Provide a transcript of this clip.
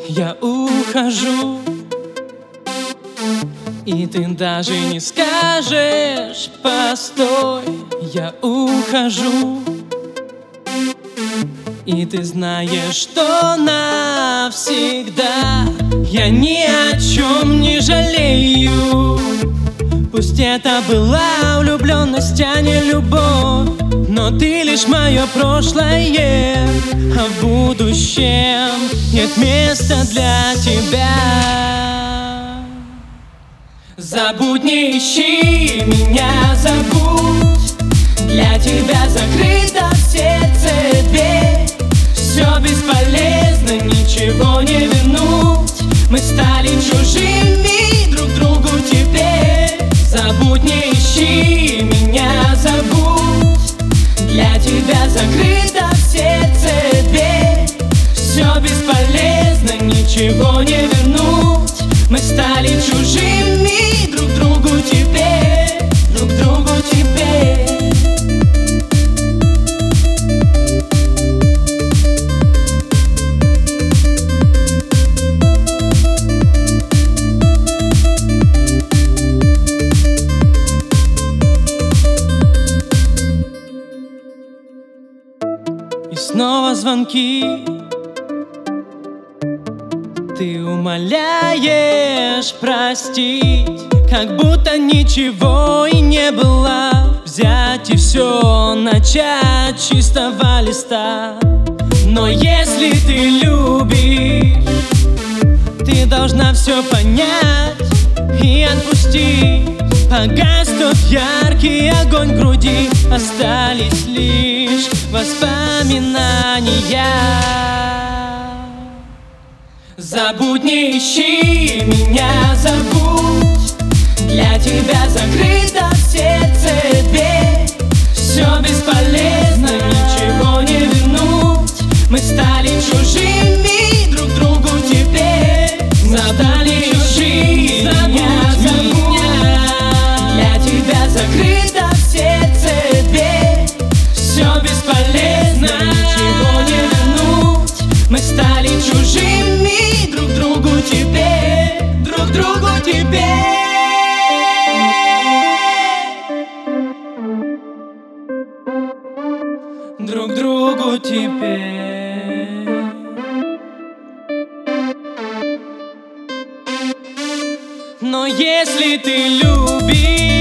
я ухожу, и ты даже не скажешь: постой, я ухожу. И ты знаешь, что навсегда я ни о чем не жалею. Пусть это была влюбленность, а не любовь, но ты лишь мое прошлое, а в будущем нет места для тебя. Забудь, не ищи меня, забудь. Для тебя закрыта в сердце дверь. Все бесполезно, ничего не вернуть. Мы стали чужими друг другу теперь. Забудь, не ищи меня, забудь. Для тебя закрыта в сердце дверь. Все бесполезно, ничего не вернуть. Мы стали чужими друг другу теперь. Друг другу теперь. И снова звонки. Ты умоляешь простить, как будто ничего и не было. Взять и все начать с чистого листа. Но если ты любишь, ты должна все понять и отпустить. Погас тот яркий огонь в груди, остались лишь воспоминания. Забудь, не ищи меня, забудь. Для тебя закрыта в сердце дверь. Все бесполезно, ничего не вернуть. Мы стали чужими друг другу теперь. Забудь, чужие, забудь меня. Для тебя закрыта в сердце дверь. Все бесполезно, ничего не вернуть. Мы стали чужими друг другу теперь. Друг другу теперь. Друг другу теперь. Но если ты любишь,